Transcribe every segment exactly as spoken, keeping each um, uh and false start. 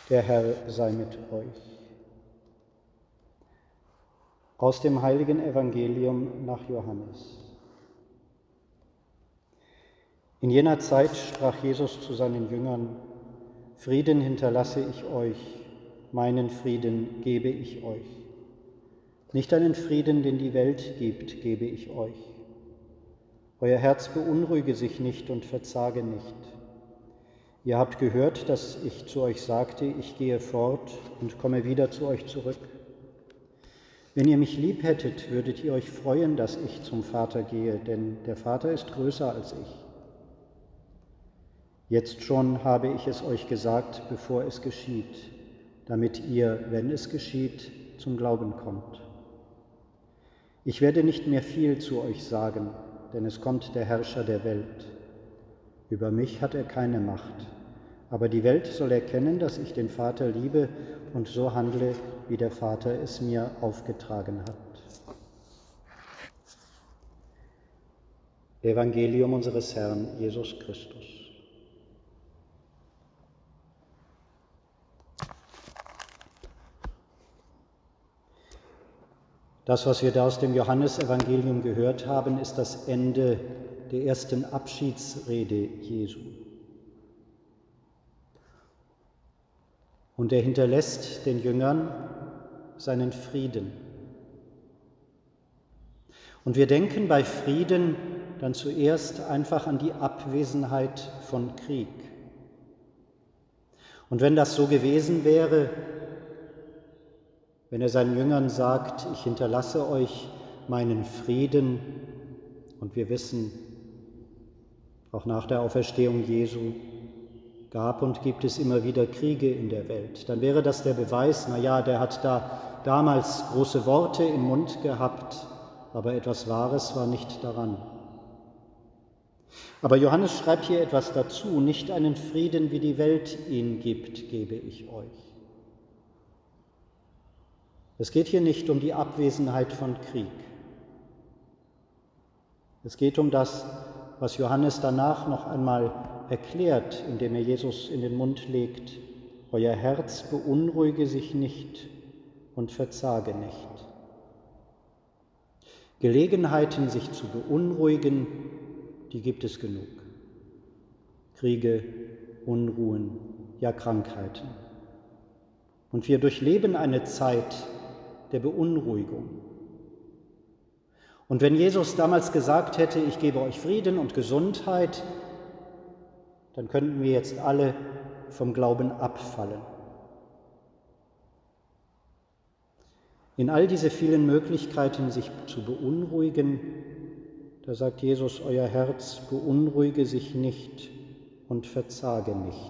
Der Herr sei mit euch. Aus dem heiligen Evangelium nach Johannes. In jener Zeit sprach Jesus zu seinen Jüngern: Frieden hinterlasse ich euch, meinen Frieden gebe ich euch. Nicht einen Frieden, den die Welt gibt, gebe ich euch. Euer Herz beunruhige sich nicht und verzage nicht. Ihr habt gehört, dass ich zu euch sagte, ich gehe fort und komme wieder zu euch zurück. Wenn ihr mich lieb hättet, würdet ihr euch freuen, dass ich zum Vater gehe, denn der Vater ist größer als ich. Jetzt schon habe ich es euch gesagt, bevor es geschieht, damit ihr, wenn es geschieht, zum Glauben kommt. Ich werde nicht mehr viel zu euch sagen, denn es kommt der Herrscher der Welt. Über mich hat er keine Macht, aber die Welt soll erkennen, dass ich den Vater liebe und so handle, wie der Vater es mir aufgetragen hat. Evangelium unseres Herrn Jesus Christus. Das, was wir da aus dem Johannesevangelium gehört haben, ist das Ende der ersten Abschiedsrede Jesu. Und er hinterlässt den Jüngern seinen Frieden. Und wir denken bei Frieden dann zuerst einfach an die Abwesenheit von Krieg. Und wenn das so gewesen wäre, wenn er seinen Jüngern sagt, ich hinterlasse euch meinen Frieden, und wir wissen, auch nach der Auferstehung Jesu gab und gibt es immer wieder Kriege in der Welt, dann wäre das der Beweis, na ja, der hat da damals große Worte im Mund gehabt, aber etwas Wahres war nicht daran. Aber Johannes schreibt hier etwas dazu: Nicht einen Frieden, wie die Welt ihn gibt, gebe ich euch. Es geht hier nicht um die Abwesenheit von Krieg. Es geht um das, was Johannes danach noch einmal erklärt, indem er Jesus in den Mund legt: Euer Herz beunruhige sich nicht und verzage nicht. Gelegenheiten, sich zu beunruhigen, die gibt es genug. Kriege, Unruhen, ja Krankheiten. Und wir durchleben eine Zeit der Beunruhigung. Und wenn Jesus damals gesagt hätte, ich gebe euch Frieden und Gesundheit, dann könnten wir jetzt alle vom Glauben abfallen. In all diese vielen Möglichkeiten, sich zu beunruhigen, da sagt Jesus, euer Herz beunruhige sich nicht und verzage nicht.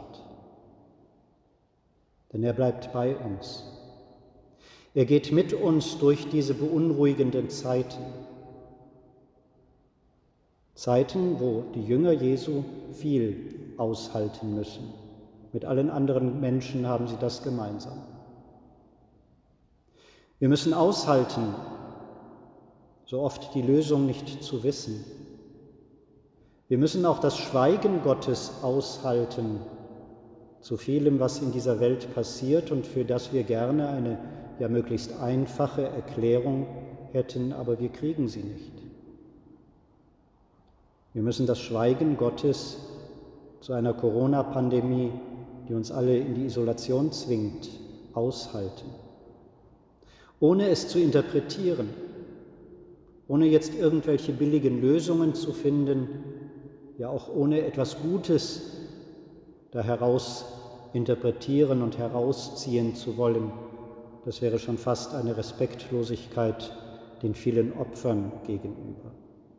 Denn er bleibt bei uns. Er geht mit uns durch diese beunruhigenden Zeiten. Zeiten, wo die Jünger Jesu viel aushalten müssen. Mit allen anderen Menschen haben sie das gemeinsam. Wir müssen aushalten, so oft die Lösung nicht zu wissen. Wir müssen auch das Schweigen Gottes aushalten, zu vielem, was in dieser Welt passiert und für das wir gerne eine ja möglichst einfache Erklärung hätten, aber wir kriegen sie nicht. Wir müssen das Schweigen Gottes zu einer Corona-Pandemie, die uns alle in die Isolation zwingt, aushalten. Ohne es zu interpretieren, ohne jetzt irgendwelche billigen Lösungen zu finden, ja auch ohne etwas Gutes da heraus interpretieren und herausziehen zu wollen. Das wäre schon fast eine Respektlosigkeit den vielen Opfern gegenüber.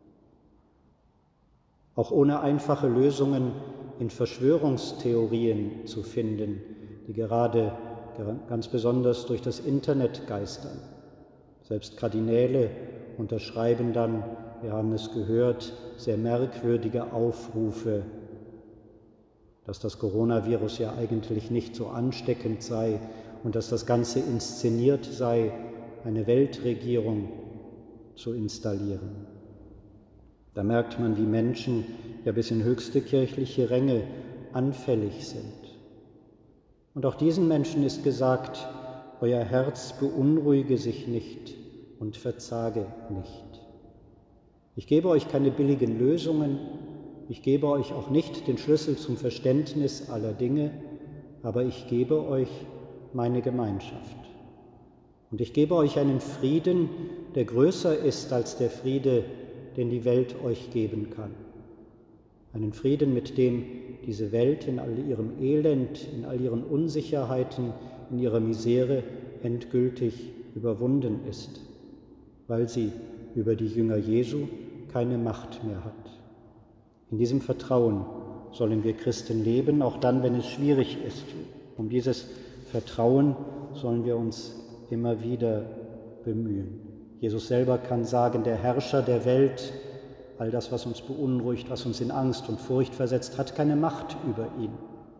Auch ohne einfache Lösungen in Verschwörungstheorien zu finden, die gerade ganz besonders durch das Internet geistern. Selbst Kardinäle unterschreiben dann, wir haben es gehört, sehr merkwürdige Aufrufe, dass das Coronavirus ja eigentlich nicht so ansteckend sei und dass das Ganze inszeniert sei, eine Weltregierung zu installieren. Da merkt man, wie Menschen ja bis in höchste kirchliche Ränge anfällig sind. Und auch diesen Menschen ist gesagt, euer Herz beunruhige sich nicht und verzage nicht. Ich gebe euch keine billigen Lösungen, ich gebe euch auch nicht den Schlüssel zum Verständnis aller Dinge, aber ich gebe euch meine Gemeinschaft. Und ich gebe euch einen Frieden, der größer ist als der Friede, den die Welt euch geben kann. Einen Frieden, mit dem diese Welt in all ihrem Elend, in all ihren Unsicherheiten, in ihrer Misere endgültig überwunden ist, weil sie über die Jünger Jesu keine Macht mehr hat. In diesem Vertrauen sollen wir Christen leben, auch dann, wenn es schwierig ist. Um dieses Vertrauen sollen wir uns immer wieder bemühen. Jesus selber kann sagen, der Herrscher der Welt, all das, was uns beunruhigt, was uns in Angst und Furcht versetzt, hat keine Macht über ihn,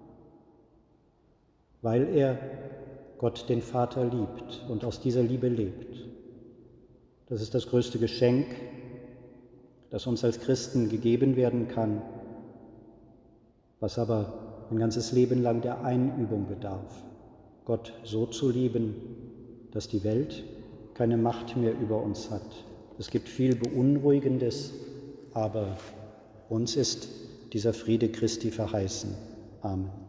weil er Gott den Vater liebt und aus dieser Liebe lebt. Das ist das größte Geschenk, das uns als Christen gegeben werden kann, was aber ein ganzes Leben lang der Einübung bedarf, Gott so zu lieben, dass die Welt keine Macht mehr über uns hat. Es gibt viel Beunruhigendes, aber uns ist dieser Friede Christi verheißen. Amen.